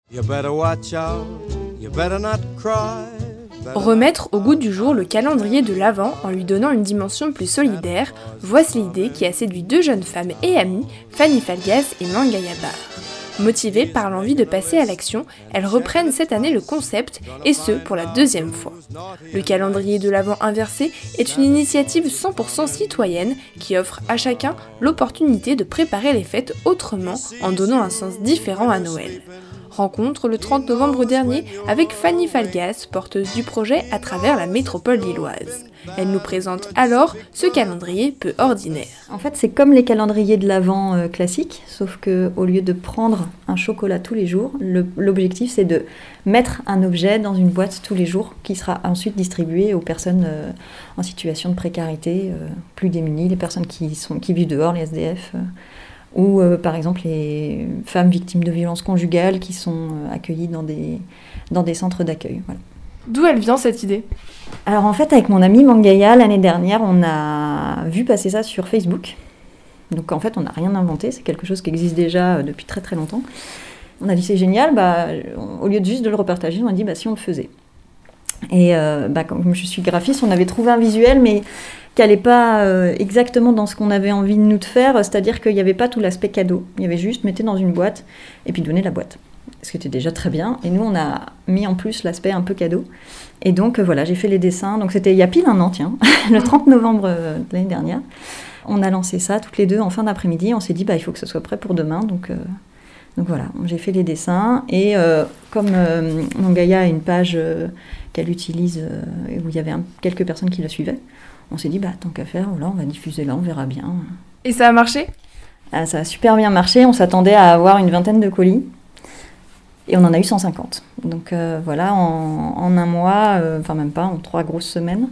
Remettre au goût du jour le calendrier de l'Avent en lui donnant une dimension plus solidaire, voici l'idée qui a séduit deux jeunes femmes et amies, Fanny Falgaz et Mangaya Bar. Motivées par l'envie de passer à l'action, elles reprennent cette année le concept, et ce pour la deuxième fois. Le calendrier de l'Avent inversé est une initiative 100% citoyenne qui offre à chacun l'opportunité de préparer les fêtes autrement en donnant un sens différent à Noël. Rencontre le 30 novembre dernier avec Fanny Falgaz, porteuse du projet à travers la métropole lilloise. Elle nous présente alors ce calendrier peu ordinaire. En fait, c'est comme les calendriers de l'Avent classiques, sauf qu'au lieu de prendre un chocolat tous les jours, l'objectif c'est de mettre un objet dans une boîte tous les jours qui sera ensuite distribué aux personnes en situation de précarité, plus démunies, les personnes qui vivent dehors, les SDF. Ou par exemple les femmes victimes de violences conjugales qui sont accueillies dans des centres d'accueil. Voilà. D'où elle vient cette idée ? Alors en fait avec mon amie Mangaya, l'année dernière, on a vu passer ça sur Facebook. Donc en fait on n'a rien inventé, c'est quelque chose qui existe déjà depuis très très longtemps. On a dit c'est génial, au lieu de juste de le repartager, on a dit si on le faisait. Et comme je suis graphiste, on avait trouvé un visuel mais qui n'allait pas exactement dans ce qu'on avait envie de nous de faire, c'est-à-dire qu'il n'y avait pas tout l'aspect cadeau. Il y avait juste mettez dans une boîte et puis donnez la boîte. Ce qui était déjà très bien. Et nous, on a mis en plus l'aspect un peu cadeau. Et donc voilà, j'ai fait les dessins. Donc c'était il y a pile un an, tiens, le 30 novembre de l'année dernière. On a lancé ça toutes les deux en fin d'après-midi. On s'est dit, il faut que ce soit prêt pour demain. Donc voilà, j'ai fait les dessins. Et comme Mangaya a une page qu'elle utilise, où il y avait quelques personnes qui la suivaient, on s'est dit, tant qu'à faire, voilà, on va diffuser là, on verra bien. Et ça a marché ? Ça a super bien marché. On s'attendait à avoir une vingtaine de colis. Et on en a eu 150. Donc voilà, en un mois, même pas, en 3 grosses semaines.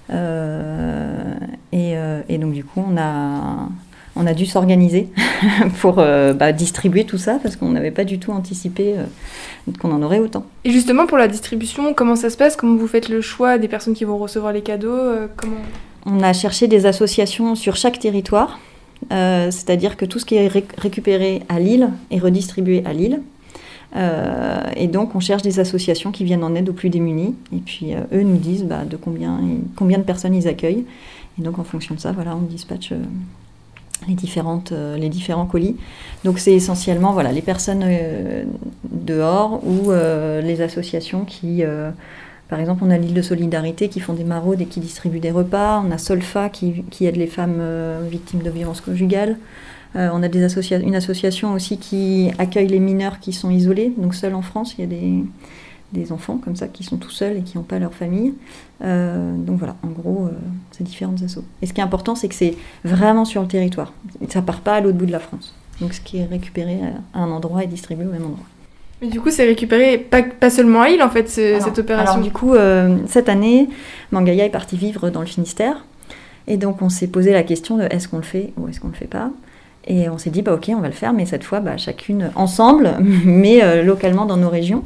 Et donc du coup, on a dû s'organiser pour distribuer tout ça, parce qu'on n'avait pas du tout anticipé qu'on en aurait autant. Et justement, pour la distribution, comment ça se passe ? Comment vous faites le choix des personnes qui vont recevoir les cadeaux ? On a cherché des associations sur chaque territoire, c'est-à-dire que tout ce qui est récupéré à Lille est redistribué à Lille. Et donc on cherche des associations qui viennent en aide aux plus démunis, et puis eux nous disent de combien de personnes ils accueillent, et donc en fonction de ça, voilà, on dispatche les différents colis. Donc c'est essentiellement les personnes dehors ou les associations qui, par exemple on a l'île de Solidarité qui font des maraudes et qui distribuent des repas, on a Solfa qui aide les femmes victimes de violences conjugales. On a une association aussi qui accueille les mineurs qui sont isolés, donc seuls en France. Il y a des enfants comme ça qui sont tout seuls et qui n'ont pas leur famille. Donc voilà, en gros, c'est différentes assos. Et ce qui est important, c'est que c'est vraiment sur le territoire. Ça ne part pas à l'autre bout de la France. Donc ce qui est récupéré à un endroit est distribué au même endroit. Mais du coup, c'est récupéré pas seulement à Lille, en fait, cette opération. Alors du coup, cette année, Mangaya est partie vivre dans le Finistère. Et donc on s'est posé la question de est-ce qu'on le fait ou est-ce qu'on ne le fait pas ? Et on s'est dit, ok, on va le faire, mais cette fois, chacune ensemble, mais localement dans nos régions.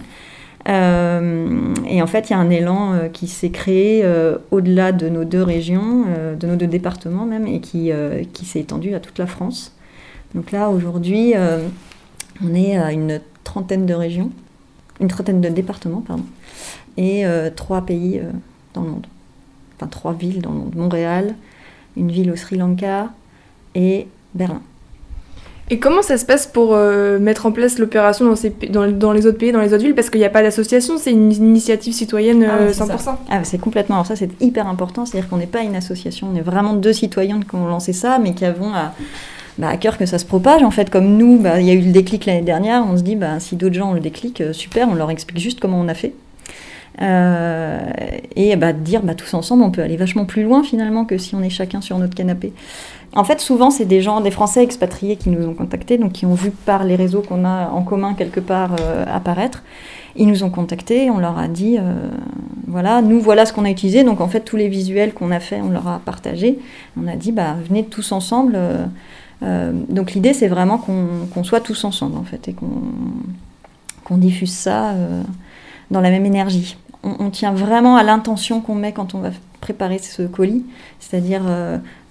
Et en fait, il y a un élan qui s'est créé au-delà de nos 2 régions, de nos 2 départements même, et qui s'est étendu à toute la France. Donc là, aujourd'hui, on est à une trentaine de départements, et 3 pays dans le monde. Enfin, 3 villes dans le monde. Montréal, une ville au Sri Lanka et Berlin. Et comment ça se passe pour mettre en place l'opération dans les autres pays, dans les autres villes ? Parce qu'il n'y a pas d'association, c'est une initiative citoyenne 100%. C'est complètement. Alors ça, c'est hyper important. C'est-à-dire qu'on n'est pas une association, on est vraiment 2 citoyens qui ont lancé ça, mais qui avons à cœur que ça se propage. En fait, comme nous, il y a eu le déclic l'année dernière, on se dit, si d'autres gens ont le déclic, super, on leur explique juste comment on a fait. Et dire tous ensemble on peut aller vachement plus loin finalement que si on est chacun sur notre canapé. En fait souvent c'est des Français expatriés qui nous ont contactés, donc qui ont vu par les réseaux qu'on a en commun quelque part apparaître. Ils nous ont contactés, on leur a dit voilà ce qu'on a utilisé, donc en fait tous les visuels qu'on a fait on leur a partagé, on a dit venez tous ensemble. Donc l'idée c'est vraiment qu'on soit tous ensemble en fait, et qu'on diffuse ça dans la même énergie. On tient vraiment à l'intention qu'on met quand on va préparer ce colis, c'est-à-dire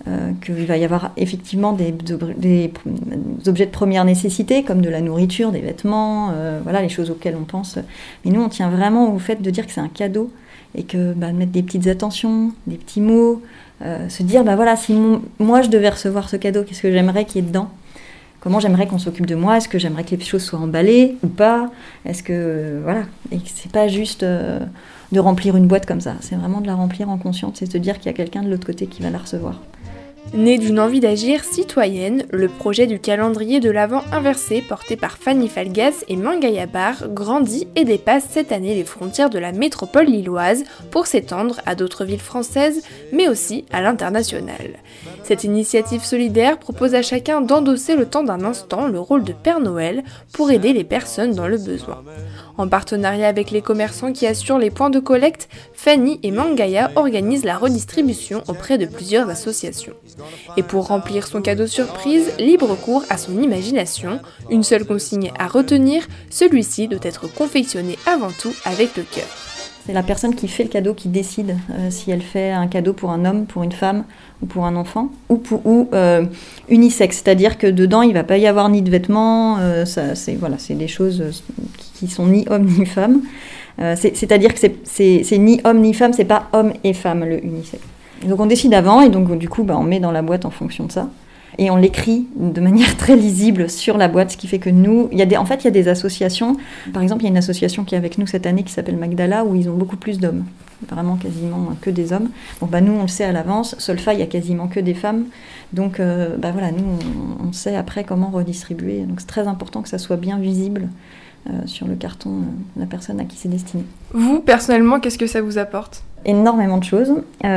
qu'il va y avoir effectivement des objets de première nécessité, comme de la nourriture, des vêtements, voilà les choses auxquelles on pense. Mais nous, on tient vraiment au fait de dire que c'est un cadeau et que mettre des petites attentions, des petits mots, se dire, voilà, si moi je devais recevoir ce cadeau, qu'est-ce que j'aimerais qu'il y ait dedans ? Comment j'aimerais qu'on s'occupe de moi ? Est-ce que j'aimerais que les choses soient emballées ou pas ? Est-ce que, voilà, et que c'est pas juste de remplir une boîte comme ça, c'est vraiment de la remplir en conscience, c'est se dire qu'il y a quelqu'un de l'autre côté qui va la recevoir. Né d'une envie d'agir citoyenne, le projet du calendrier de l'Avent inversé porté par Fanny Falgaz et Mangaya Bar grandit et dépasse cette année les frontières de la métropole lilloise pour s'étendre à d'autres villes françaises, mais aussi à l'international. Cette initiative solidaire propose à chacun d'endosser le temps d'un instant le rôle de Père Noël pour aider les personnes dans le besoin. En partenariat avec les commerçants qui assurent les points de collecte, Fanny et Mangaya organisent la redistribution auprès de plusieurs associations. Et pour remplir son cadeau surprise, libre cours à son imagination, une seule consigne à retenir, celui-ci doit être confectionné avant tout avec le cœur. C'est la personne qui fait le cadeau qui décide si elle fait un cadeau pour un homme, pour une femme ou pour un enfant, ou unisexe, c'est-à-dire que dedans il ne va pas y avoir ni de vêtements, c'est des choses qui sont ni homme ni femme, c'est-à-dire que c'est ni homme ni femme, c'est pas homme et femme le unisexe. Donc on décide avant et donc du coup on met dans la boîte en fonction de ça. Et on l'écrit de manière très lisible sur la boîte, ce qui fait que nous, il y a des associations. Par exemple, il y a une association qui est avec nous cette année qui s'appelle Magdala, où ils ont beaucoup plus d'hommes, vraiment quasiment que des hommes. Donc nous, on le sait à l'avance. Solfa, il y a quasiment que des femmes. Donc nous, on sait après comment redistribuer. Donc c'est très important que ça soit bien visible sur le carton de la personne à qui c'est destiné. Vous, personnellement, qu'est-ce que ça vous apporte ? Énormément de choses.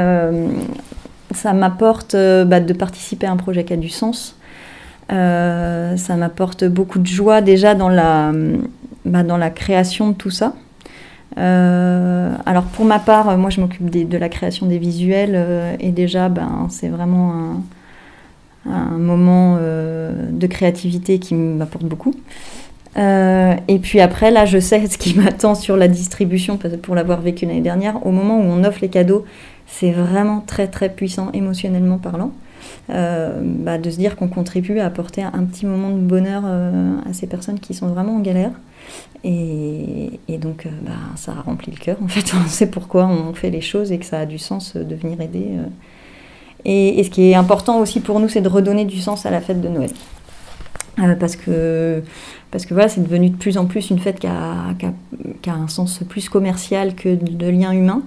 Ça m'apporte de participer à un projet qui a du sens. Ça m'apporte beaucoup de joie déjà dans la création de tout ça. Alors pour ma part, moi je m'occupe de la création des visuels et déjà c'est vraiment un moment de créativité qui m'apporte beaucoup. Et puis après, là, je sais ce qui m'attend sur la distribution, pour l'avoir vécu l'année dernière. Au moment où on offre les cadeaux, c'est vraiment très très puissant émotionnellement parlant, de se dire qu'on contribue à apporter un petit moment de bonheur à ces personnes qui sont vraiment en galère. Et donc, ça remplit le cœur. En fait, on sait pourquoi on fait les choses et que ça a du sens de venir aider. Et ce qui est important aussi pour nous, c'est de redonner du sens à la fête de Noël. Parce que voilà, c'est devenu de plus en plus une fête qui a un sens plus commercial que de lien humain.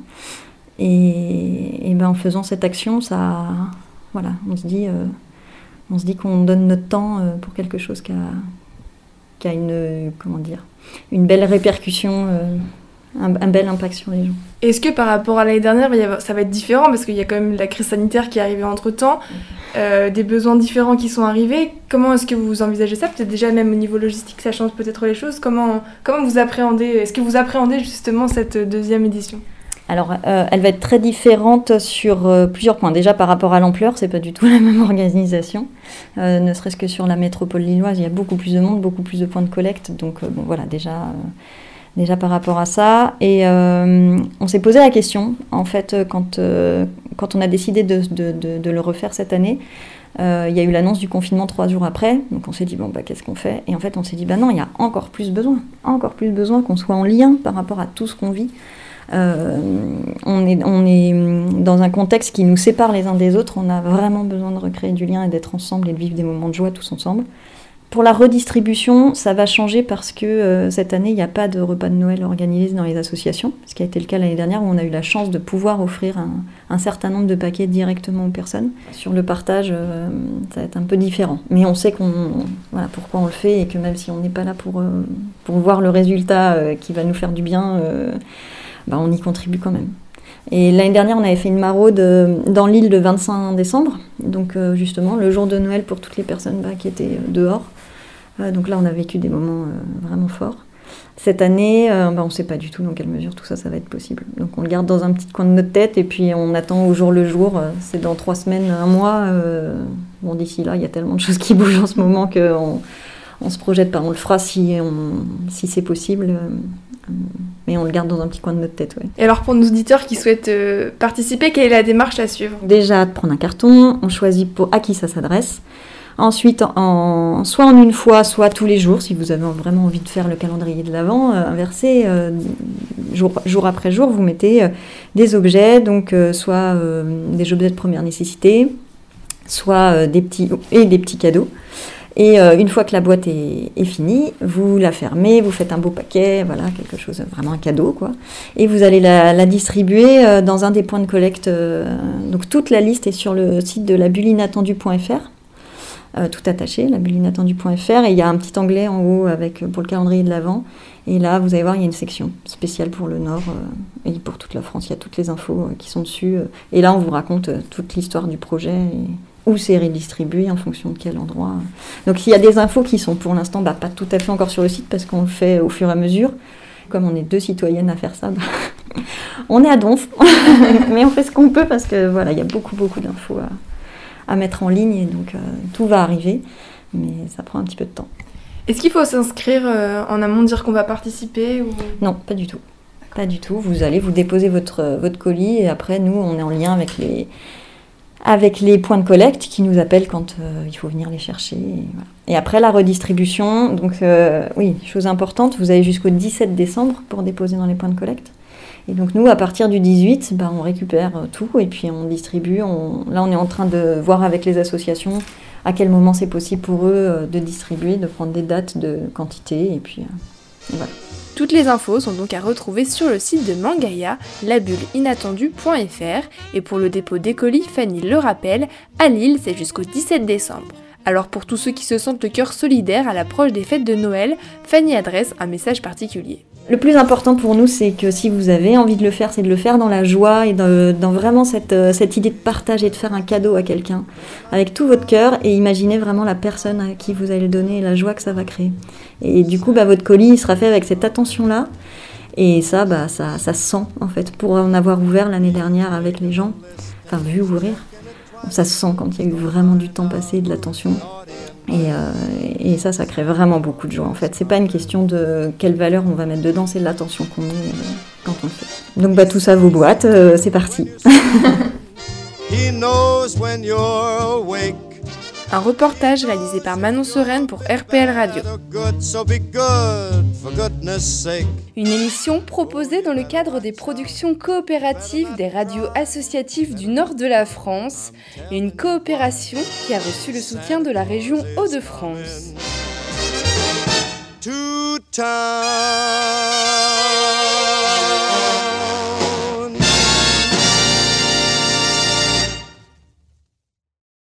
Et en faisant cette action, on se dit qu'on donne notre temps pour quelque chose qui a une belle répercussion, un bel impact sur les gens. Est-ce que par rapport à l'année dernière, ça va être différent parce qu'il y a quand même la crise sanitaire qui est arrivée entre-temps, des besoins différents qui sont arrivés. Comment est-ce que vous envisagez ça ? Peut-être déjà même au niveau logistique, ça change peut-être les choses. Comment vous appréhendez ? Est-ce que vous appréhendez justement cette deuxième édition ? Alors, elle va être très différente sur plusieurs points. Déjà, par rapport à l'ampleur, c'est pas du tout la même organisation. Ne serait-ce que sur la métropole lilloise, il y a beaucoup plus de monde, beaucoup plus de points de collecte. Donc, déjà par rapport à ça. Et on s'est posé la question, en fait, quand on a décidé de le refaire cette année. Il y a eu l'annonce du confinement 3 jours après. Donc, on s'est dit, qu'est-ce qu'on fait ? Et en fait, on s'est dit, non, il y a encore plus besoin qu'on soit en lien par rapport à tout ce qu'on vit. On est dans un contexte qui nous sépare les uns des autres. On a vraiment besoin de recréer du lien et d'être ensemble et de vivre des moments de joie tous ensemble. Pour la redistribution, ça va changer parce que cette année, il n'y a pas de repas de Noël organisé dans les associations, ce qui a été le cas l'année dernière où on a eu la chance de pouvoir offrir un certain nombre de paquets directement aux personnes. Sur le partage, ça va être un peu différent. Mais on sait pourquoi on le fait et que même si on n'est pas là pour voir le résultat qui va nous faire du bien, on y contribue quand même. Et l'année dernière, on avait fait une maraude dans l'île le 25 décembre, donc justement le jour de Noël pour toutes les personnes qui étaient dehors. Donc là, on a vécu des moments vraiment forts. Cette année, on ne sait pas du tout dans quelle mesure tout ça va être possible. Donc on le garde dans un petit coin de notre tête et puis on attend au jour le jour. C'est dans 3 semaines, 1 mois. D'ici là, il y a tellement de choses qui bougent en ce moment qu'on se projette pas. On le fera si c'est possible. Mais on le garde dans un petit coin de notre tête, ouais. Et alors pour nos auditeurs qui souhaitent participer, quelle est la démarche à suivre ? Déjà, de prendre un carton, on choisit à qui ça s'adresse. Ensuite, soit en une fois, soit tous les jours, si vous avez vraiment envie de faire le calendrier de l'Avent, inversé, jour après jour, vous mettez des objets, donc soit des objets de première nécessité, soit des petits cadeaux. Et une fois que la boîte est finie, vous la fermez, vous faites un beau paquet, voilà, quelque chose, vraiment un cadeau, quoi. Et vous allez la distribuer dans un des points de collecte. Donc toute la liste est sur le site de labulleinattendu.fr. Tout attaché, labulleinattendu.fr, et il y a un petit onglet en haut pour le calendrier de l'Avent, et là vous allez voir, il y a une section spéciale pour le Nord et pour toute la France, il y a toutes les infos qui sont dessus, et là on vous raconte toute l'histoire du projet, et où c'est redistribué en fonction de quel endroit. Donc il y a des infos qui sont pour l'instant pas tout à fait encore sur le site, parce qu'on le fait au fur et à mesure. Comme on est 2 citoyennes à faire ça, on est à donf, mais on fait ce qu'on peut, parce que voilà, il y a beaucoup d'infos à mettre en ligne, et donc tout va arriver, mais ça prend un petit peu de temps. Est-ce qu'il faut s'inscrire en amont, dire qu'on va participer ou... Non, pas du tout. Pas du tout. Vous allez vous déposer votre colis, et après, nous, on est en lien avec les points de collecte qui nous appellent quand il faut venir les chercher. Et, voilà. Et après, la redistribution, donc oui, chose importante, vous avez jusqu'au 17 décembre pour déposer dans les points de collecte. Et donc nous, à partir du 18, on récupère tout et puis on distribue. Là, on est en train de voir avec les associations à quel moment c'est possible pour eux de distribuer, de prendre des dates de quantité, et puis voilà. Toutes les infos sont donc à retrouver sur le site de Mangaia, labulleinattendu.fr, et pour le dépôt des colis, Fanny le rappelle, à Lille, c'est jusqu'au 17 décembre. Alors pour tous ceux qui se sentent le cœur solidaire à l'approche des fêtes de Noël, Fanny adresse un message particulier. Le plus important pour nous, c'est que si vous avez envie de le faire, c'est de le faire dans la joie et dans vraiment cette idée de partage et de faire un cadeau à quelqu'un avec tout votre cœur, et imaginez vraiment la personne à qui vous allez le donner et la joie que ça va créer. Et du coup, votre colis il sera fait avec cette attention-là, et ça se sent en fait. Pour en avoir ouvert l'année dernière avec les gens, vu ouvrir, ça se sent quand il y a eu vraiment du temps passé et de l'attention. Et ça crée vraiment beaucoup de joie en fait. C'est pas une question de quelle valeur on va mettre dedans, c'est de l'attention qu'on met quand on le fait. Donc tout ça, vos boîtes, c'est parti. Un reportage réalisé par Manon Sereine pour RPL Radio. Une émission proposée dans le cadre des productions coopératives des radios associatives du nord de la France, et une coopération qui a reçu le soutien de la région Hauts-de-France.